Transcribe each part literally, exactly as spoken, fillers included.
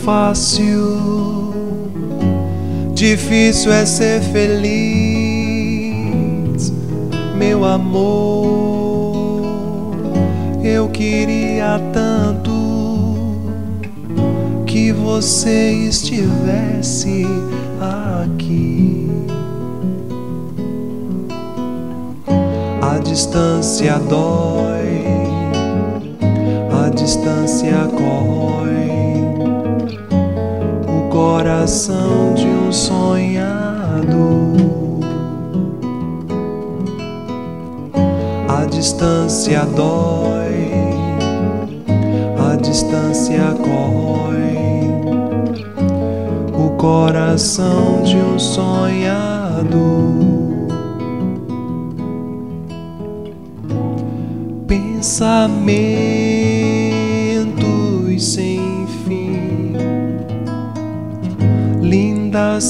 fácil, difícil é ser feliz, meu amor. Eu queria tanto que você estivesse aqui. A distância dói, a distância corrói o coração de um sonhador. A distância dói, a distância corrói o coração de um sonhador. Pensamentos sem fim, lindas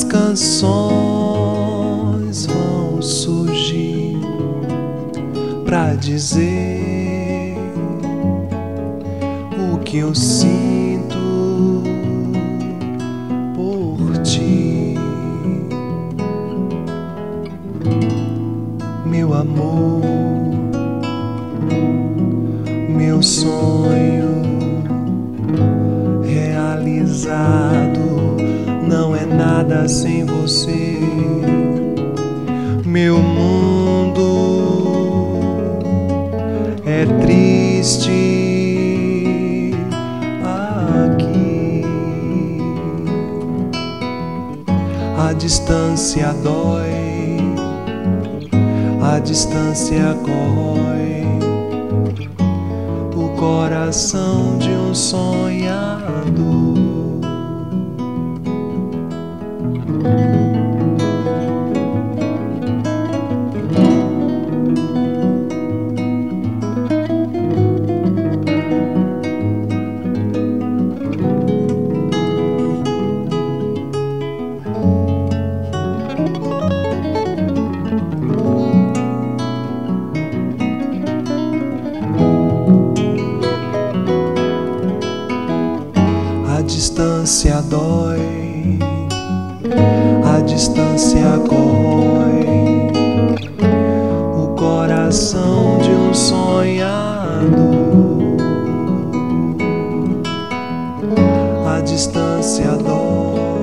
canções vão surgir pra dizer o que eu sinto por ti, meu amor. Meu sonho realizado não é nada sem você. Meu mundo é triste aqui. A distância dói, a distância corrói o coração de um sonhador. A distância dói, a distância corrói o coração de um sonhador. A distância dói.